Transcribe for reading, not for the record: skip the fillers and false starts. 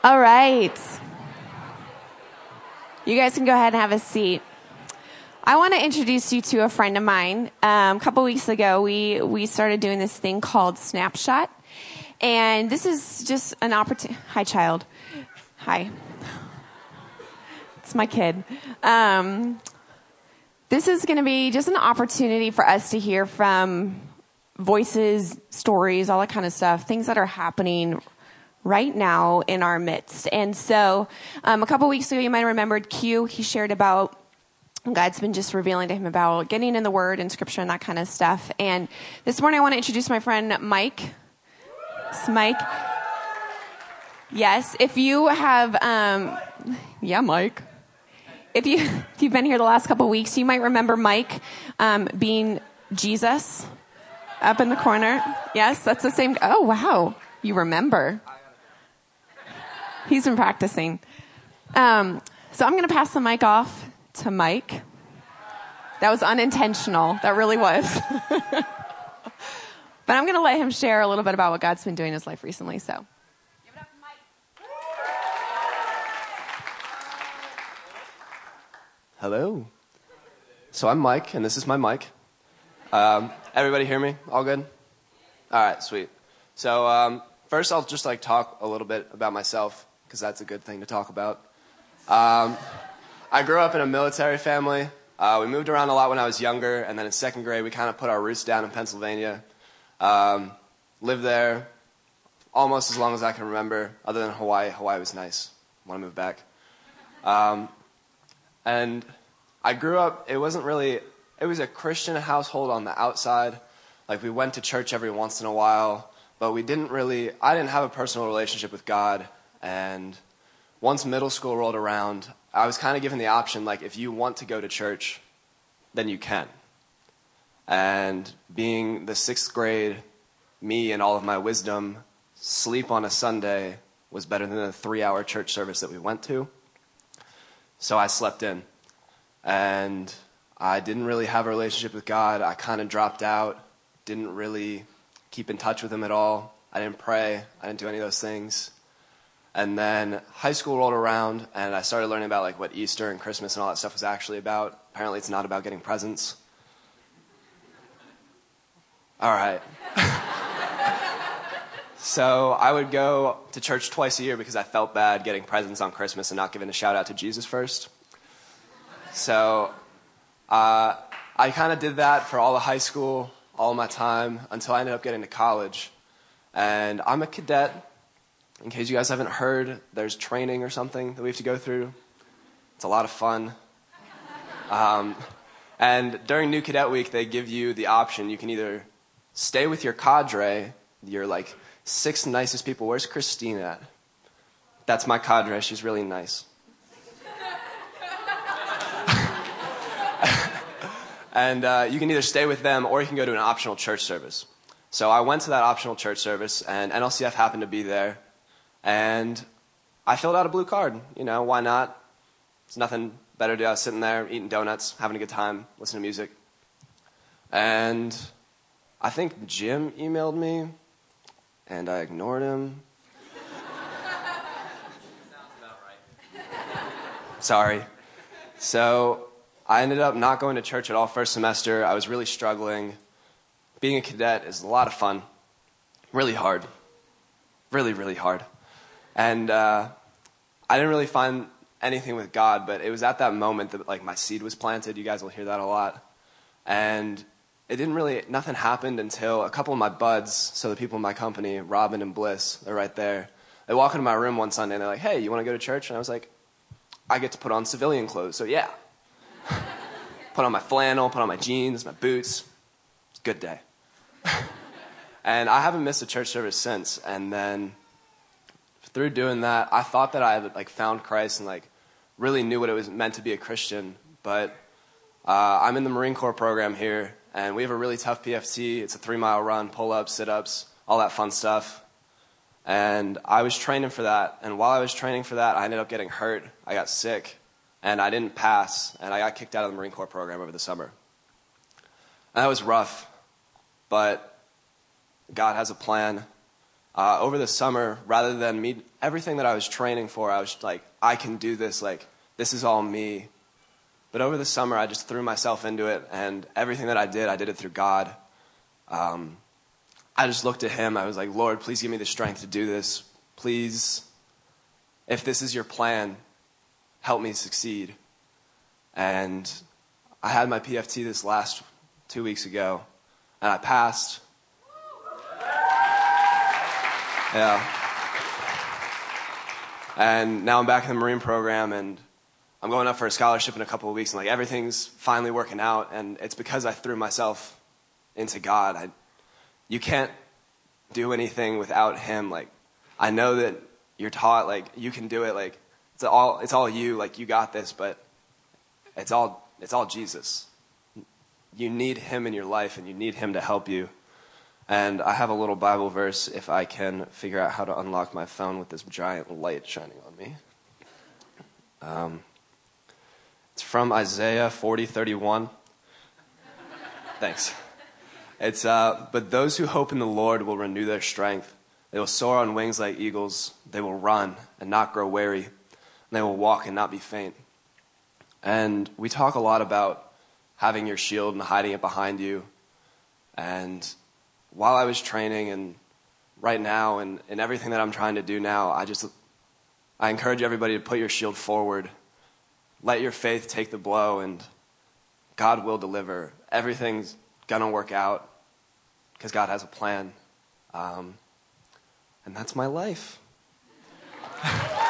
All right. You guys can go ahead and have a seat. I want to introduce you to a friend of mine. A couple weeks ago, we started doing this thing called Snapshot. And this is just an opportunity. Hi, child. Hi. It's my kid. This is going to be just an opportunity for us to hear from voices, stories, all that kind of stuff, things that are happening right now in our midst. And so a couple weeks ago, you might have remembered Q. He shared about God's been just revealing to him about getting in the Word and Scripture and that kind of stuff. And this morning, I want to introduce my friend Mike. It's Mike. Yes, if you have, Mike. If you've been here the last couple weeks, you might remember Mike being Jesus up in the corner. Yes, that's the same. Oh, wow. You remember. He's been practicing. So I'm going to pass the mic off to Mike. That was unintentional. That really was. But I'm going to let him share a little bit about what God's been doing in his life recently. So, give it up to Mike. Hello. So I'm Mike, and this is my mic. Everybody hear me? All good? All right, sweet. So first, I'll just talk a little bit about myself, because that's a good thing to talk about. I grew up in a military family. We moved around a lot when I was younger, and then in second grade, we kind of put our roots down in Pennsylvania. Lived there almost as long as I can remember, other than Hawaii. Hawaii was nice. Want to move back. And I grew up, it was a Christian household on the outside. We went to church every once in a while, but I didn't have a personal relationship with God. And once middle school rolled around, I was kind of given the option, if you want to go to church, then you can. And being the sixth grade, me and all of my wisdom, sleep on a Sunday was better than the 3-hour church service that we went to. So I slept in. And I didn't really have a relationship with God. I kind of dropped out, didn't really keep in touch with him at all. I didn't pray. I didn't do any of those things. And then high school rolled around, and I started learning about what Easter and Christmas and all that stuff was actually about. Apparently it's not about getting presents. All right. So I would go to church twice a year because I felt bad getting presents on Christmas and not giving a shout out to Jesus first. So I kind of did that for all of high school, all of my time, until I ended up getting to college. And I'm a cadet. In case you guys haven't heard, there's training or something that we have to go through. It's a lot of fun. And during New Cadet Week, they give you the option. You can either stay with your cadre, your 6 nicest people. Where's Christine at? That's my cadre. She's really nice. And you can either stay with them or you can go to an optional church service. So I went to that optional church service, and NLCF happened to be there. And I filled out a blue card. Why not? It's nothing better to do. I was sitting there eating donuts, having a good time, listening to music. And I think Jim emailed me, and I ignored him. Sounds about right. Sorry. So I ended up not going to church at all first semester. I was really struggling. Being a cadet is a lot of fun. Really hard. Really, really hard. And I didn't really find anything with God, but it was at that moment that my seed was planted. You guys will hear that a lot. And nothing happened until a couple of my buds, so the people in my company, Robin and Bliss, they're right there. They walk into my room one Sunday and they're like, "Hey, you want to go to church?" And I was like, "I get to put on civilian clothes, so yeah." Put on my flannel, put on my jeans, my boots. It's a good day. And I haven't missed a church service since. And then through doing that, I thought that I had found Christ and really knew what it was meant to be a Christian. But I'm in the Marine Corps program here, and we have a really tough PFT. It's a 3-mile run, pull-ups, sit-ups, all that fun stuff. And I was training for that. And while I was training for that, I ended up getting hurt. I got sick, and I didn't pass, and I got kicked out of the Marine Corps program over the summer. And that was rough, but God has a plan. Over the summer, rather than me everything that I was training for, I was like, I can do this. Like, this is all me. But over the summer, I just threw myself into it, and everything that I did it through God. I just looked at him. I was like, Lord, please give me the strength to do this. Please, if this is your plan, help me succeed. And I had my PFT this last 2 weeks ago, and I passed. Yeah. And now I'm back in the Marine program, and I'm going up for a scholarship in a couple of weeks, and like everything's finally working out, and it's because I threw myself into God. You can't do anything without him. Like, I know that you're taught, like, you can do it, like, it's all you, like, you got this, but it's all Jesus. You need him in your life, and you need him to help you. And I have a little Bible verse, if I can figure out how to unlock my phone with this giant light shining on me. It's from Isaiah 40:31. Thanks. It's, but those who hope in the Lord will renew their strength. They will soar on wings like eagles. They will run and not grow weary. And they will walk and not be faint. And we talk a lot about having your shield and hiding it behind you. And while I was training and right now and everything that I'm trying to do now, I encourage everybody to put your shield forward. Let your faith take the blow, and God will deliver. Everything's going to work out because God has a plan. And that's my life.